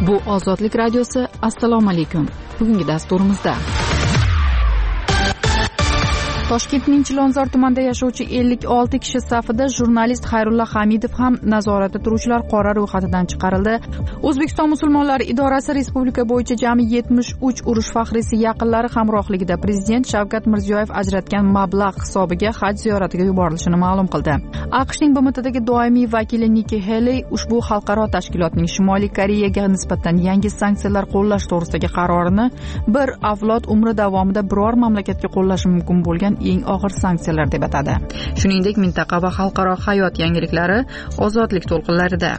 Bu Ozodlik radiosi. Assalomu alaykum. Bugungi dasturimizda Toshkentning Chilonzor tumanida yashovchi 56 kishi safida jurnalist Xayrulla Hamidov ham nazoratda turuvchilar qora ro'yxatidan chiqarildi. O'zbekiston musulmonlari idorasi respublika bo'yicha jami 73 urush faxriysi yaqinlari hamrohligida Prezident Shavkat Mirziyoyev ajratgan mablag' hisobiga haj ziyoratiga yuborilishini ma'lum qildi. AQShning BMTdagi doimiy vakili Nikki Haley ushbu xalqaro tashkilotning Shimoliy Koreyaga nisbatan yangi sanksiyalar qo'llash to'g'risidagi qarorini bir avlod umri davomida biror mamlakatga qo'llashi mumkin bo'lgan eng og'ir sanksiyalar deb atadi. Shuningdek, mintaqa va xalqaro hayot yangiliklari ozodlik to'lqinlarida.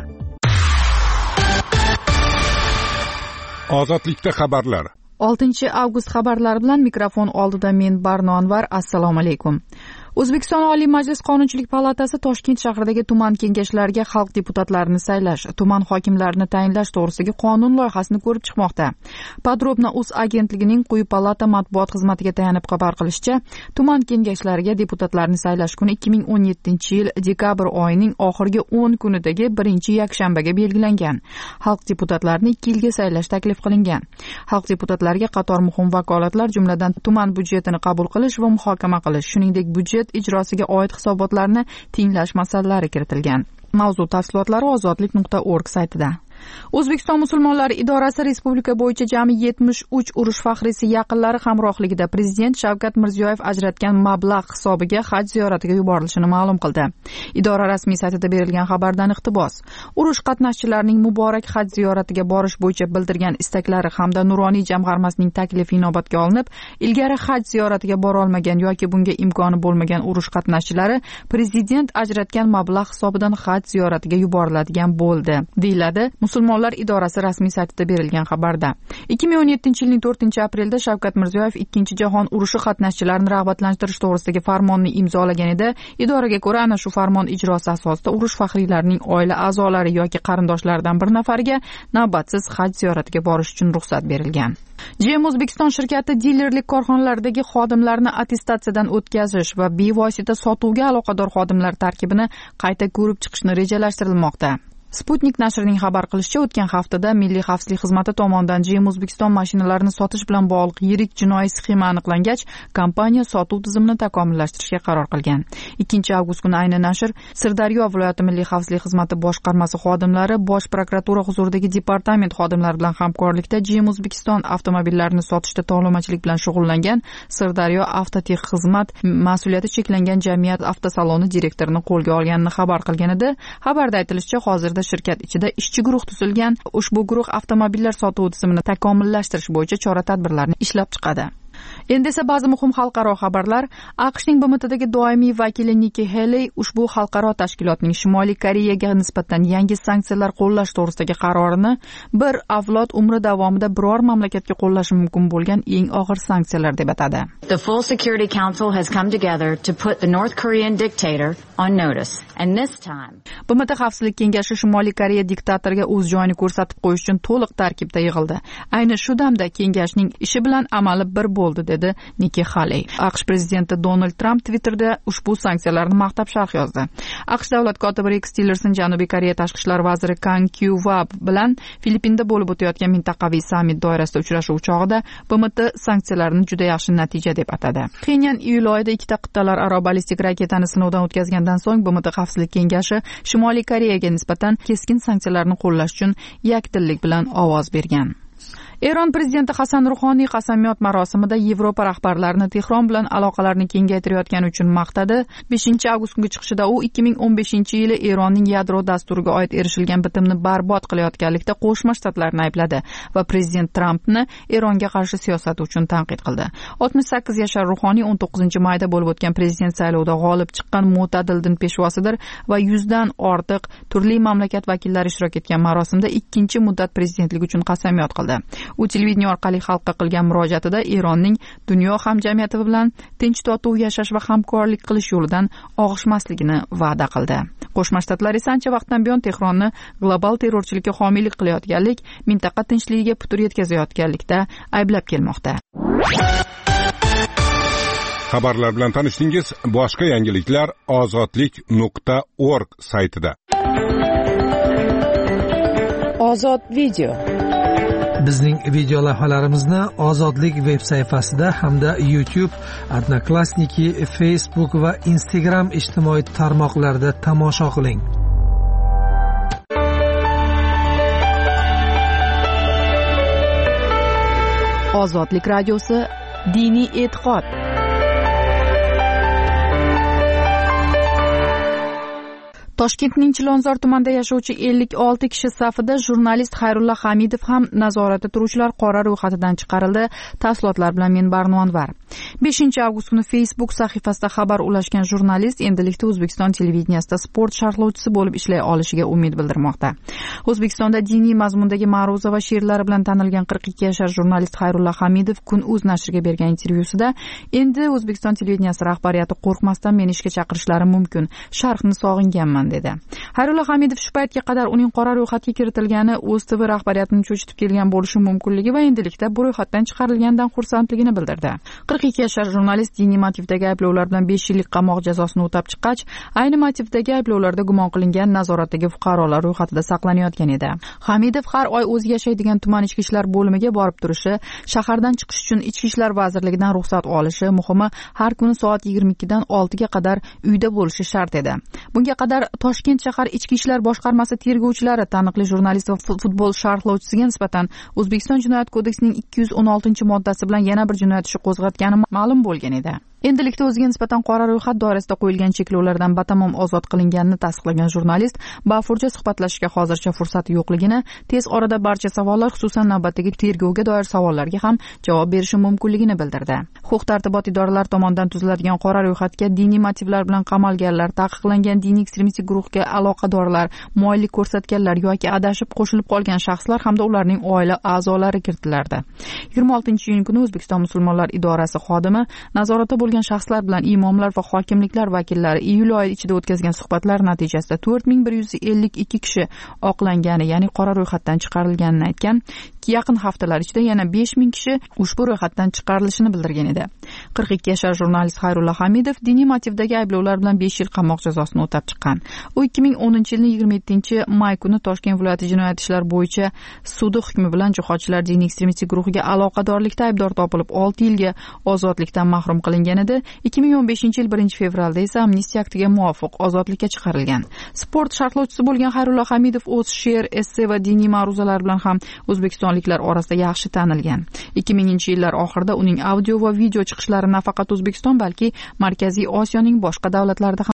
Ozodlikda xabarlar. 6 avgust xabarlari bilan mikrofon oldida men Barno Anvar. Assalomu alaykum. O'zbekiston Oliy Majlis Qonunchilik palatasi Toshkent shahridagi tuman kengashlariga xalq deputatlarini saylash, tuman hokimlarini tayinlash to'g'risidagi qonun loyihasini ko'rib chiqmoqda. Podrobna.uz agentligining Quyi palata matbuot xizmatiga tayanib xabar qilishicha, tuman kengashlariga deputatlarni saylash kuni 2017-yil dekabr oyining oxirgi 10 kunidagi 1-yakshanbaga belgilangan. Xalq deputatlarini 2 yilga saylash taklif qilingan. Xalq deputatlariga qator muhim vakolatlar, jumladan tuman budjetini qabul qilish va muhokama qilish, shuningdek budjet ijrosiga oid hisobotlarni tinglash masalalari kiritilgan. Mavzu tafsilotlari ozodlik.org saytida. O'zbekiston musulmonlari idorasi respublika bo'yicha jami 73 urush faxriysi yaqinlari hamrohligida Prezident Shavkat Mirziyoyev ajratgan mablag' hisobiga haj ziyoratiga yuborilishini ma'lum qildi. Idora rasmiy saytida berilgan xabardan iqtibos. Urush qatnashchilarining muborak haj ziyoratiga borish bo'yicha bildirgan istaklari hamda nuroniy jamg'armasining taklifi inobatga olinib, ilgari haj ziyoratiga bora olmagan yoki bunga imkoni bo'lmagan urush qatnashchilari Prezident ajratgan mablag' hisobidan haj ziyoratiga yuboriladigan bo'ldi, deyiladi Musulmonlar idorasi rasmiy saytida berilgan xabarda. 2017-yilning 4-aprelda Shavkat Mirziyoyev 2-jahon urushi qatnashchilarini rag'batlantirish to'g'risidagi farmonni imzolagan edi. Idoraga ko'ra, ana shu farmon ijrosi asosida urush faxriylarining oila a'zolari yoki qarindoshlaridan bir nafariga navbatsiz haj ziyoratiga borish uchun ruxsat berilgan. GM O'zbekiston shirkati dilerlik korxonalaridagi xodimlarni attestatsiyadan o'tkazish va bevosita sotuvga aloqador xodimlar tarkibini qayta ko'rib chiqishni rejalashtirilmoqda. Sputnik nashrining xabar qilishicha, o'tgan haftada Milliy xavfsizlik xizmati tomonidan GM O'zbekiston mashinalarini sotish bilan bog'liq yirik jinoiy sxema aniqlangach, kompaniya sotuv tizimini takomillashtirishga qaror qilgan. 2-avgust kuni ayni nashr Sirdaryo viloyati Milliy xavfsizlik xizmati boshqarmasi xodimlari Bosh prokuratura huzuridagi departament xodimlari bilan hamkorlikda GM O'zbekiston avtomobillarini sotishda tovlamachilik bilan shug'ullangan Sirdaryo Avtotex xizmat mas'uliyati cheklangan jamiyat avtosaloni direktorini qo'lga olganini xabar qilgan edi. Xabarda aytilishicha, hozirda shirkat ichida ishchi guruh tuzilgan. Ushbu guruh avtomobillar sotuv tizimini takomillashtirish bo'yicha chora-tadbirlarni ishlab chiqadi. Endi esa ba'zi muhim xalqaro xabarlar. AQShning BMTdagi doimiy vakili Nikki Haley ushbu xalqaro tashkilotning Shimoliy Koreyaga nisbatan yangi sanksiyalar qo'llash to'g'risidagi qarorini bir avlod umri davomida biror mamlakatga qo'llashi mumkin bo'lgan eng og'ir sanksiyalar deb atadi. The full Security Council has come together to put the North Korean dictator on notice. And this time, BMT Xavfsizlik kengashi Shimoliy Koreya diktatoriga o'z joyini ko'rsatib qo'yish uchun to'liq tarkibda yig'ildi. Ayni shu damda kengashning ishi bilan amali bir bo'ldi, dedi Nikki Haley. AQSh prezidenti Donald Trump Twitterda ushbu sanksiyalarni maqtab sharh yozdi. AQSh davlat kotibi Rex Tillerson Janubiy Koreya tashqi ishlar vaziri Kang Kyu-va bilan Filippinda bo'lib o'tayotgan mintaqaviy sammit doirasida uchrashuv chog'ida BMT sanksiyalarni juda yaxshi natija deb atadi. Pxenyan iyul oyida 2 qit'alararo ballistik raketani sinovdan o'tkazgandan so'ng BMT Xavfsizlik kengashi Shimoliy Koreyaga nisbatan keskin sanksiyalarni qo'llash uchun yakdillik bilan ovoz bergan. Eron prezidenti Hasan Ruhoniy qasamyod marosimida Yevropa rahbarlarini Tehron bilan aloqalarni kengaytirayotgani uchun maqtadi. 5-avgust kungi chiqishida u 2015-yili Eronning yadro dasturiga oid erishilgan bitimni barbod qilayotganlikda Qo'shma Shtatlarni aybladi va prezident Trampni Eronga qarshi siyosati uchun tanqid qildi. 68 yashar Ruhoniy 19-mayda bo'lib o'tgan prezident saylovida g'olib chiqqan mo'tadil din peshvosidir va 100 dan ortiq turli mamlakat vakillari ishtirok etgan marosimda 2-muddat prezidentlik uchun qasamyod qildi. U televideniya orqali xalqqa qilgan murojaatida Eronning dunyo hamjamiyati bilan tinch totuv yashash va hamkorlik qilish yo'lidan og'ishmasligini va'da qildi. Qo'shma Shtatlar esa ancha vaqtdan buyon Tehronni global terrorchilikka homiylik qilayotganlik, mintaqa tinchligiga putur yetkazayotganlikda ayblab kelmoqda. Xabarlar bilan tanishdingiz. Boshqa yangiliklar ozodlik.org saytida. Ozod video. Bizning video lavhalarimizni Ozodlik veb sayfasida hamda YouTube, Odnoklassniki, Facebook va Instagram ijtimoiy tarmoqlarida tomosha qiling. Ozodlik radiosi diniy e'tiqod. Toshkentning Chilonzor tumanida yashovchi 56 kishi safida jurnalist Xayrulla Hamidov ham nazoratda turuvchilar qora ro'yxatidan chiqarildi. Tafsilotlar bilan men Barnonvar. 5-avgust kuni Facebook sahifasida xabar ulashgan jurnalist endilikda O'zbekiston televideniyasida sport sharhlovchisi bo'lib ishlay olishiga umid bildirmoqda. O'zbekistonda diniy mazmundagi ma'ruza va she'rlari bilan tanilgan 42 yashar jurnalist Xayrulla Hamidov Kun.uz nashriga bergan intervyusida endi O'zbekiston televideniyasi rahbariyati qo'rqmasdan meni ishga chaqirishlari mumkin. Sharhni sog'inganman dedi. Xayrulla Hamidov shu paytga qadar uning qora ro'yxatga kiritilgani O'zTV rahbariyatini cho'chitib kelgan bo'lishi mumkinligi va endilikda bu ro'yxatdan chiqarilganidan xursandligini bildirdi. 42 yashar jurnalist diniy motivdagi ayblovlar bilan 5 yillik qamoq jazosini o'tab chiqqach, ayni motivdagi ayblovlarda gumon qilingan nazoratdagi fuqarolar ro'yxatida saqlanayotgan edi. Hamidov har oy o'zi yashaydigan tuman ichki ishlar bo'limiga borib turishi, shahardan chiqish uchun ichki ishlar vazirligidan ruxsat olishi, muhimi har kuni soat 22 dan 6 ga qadar uyda bo'lishi shart edi. Bunga qadar Toshkent shahar ichki ishlar boshqarmasi tergovchilari taniqli jurnalist va futbol sharhlovchisiga nisbatan O'zbekiston Jinoyat kodeksining 216-moddasi bilan yana bir jinoyat ishi qo'zg'atgani ma'lum bo'lgan edi. Endilikda o'ziga nisbatan qora ro'yxat doirasida qo'yilgan cheklovlardan batamom ozod qilinganini tasdiqlagan jurnalist bafurja suhbatlashishga hozircha fursati yo'qligini, tez orada barcha savollar, xususan navbatdagi tergovga doir savollarga ham javob berishi mumkinligini bildirdi. Huquq-tartibot idoralari tomonidan tuziladigan qora ro'yxatga diniy motivlar bilan qamalganlar, taqiqlangan diniy ekstremistik guruhga aloqadorlar, moyillik ko'rsatganlar yoki adashib qo'shilib qolgan shaxslar hamda ularning oila a'zolari kiritilardi. 26-iyun kuni O'zbekiston musulmonlar idorasi xodimi nazoratda bo'lgan shaxslar bilan imomlar va hokimliklar vakillari iyul oyi ichida o'tkazgan suhbatlar natijasida 4152 kishi oqlangani, ya'ni qora ro'yxatdan chiqarilganini aytgan. Yaqin haftalar ichida yana 5000 kishi ushbu ro'yxatdan chiqarilishini bildirgan edi. 42 yashar jurnalist Xayrulla Hamidov diniy motivdagi ayblovlar bilan 5 yil qamoq jazosini o'tab chiqqan. U 2010-yilning 27-may kuni Toshkent viloyati jinoyat ishlari bo'yicha sudi hukmi bilan jihodchilar diniy ekstremistik guruhiga aloqadorlikda aybdor topilib 6 yilga ozodlikdan mahrum qilingan edi. 2015-yil 1-fevralda esa amnistiya aktiga muvofiq ozodlikka chiqarilgan. Sport sharhlovchisi bo'lgan Xayrulla Hamidov o'z she'r, esse va diniy ma'ruzalar bilan ham o'zbekistonliklar orasida yaxshi tanilgan. 2000-yillar oxirida uning audio va video chiqishlari nafaqat O'zbekiston, balki Markaziy Osiyoning boshqa davlatlarida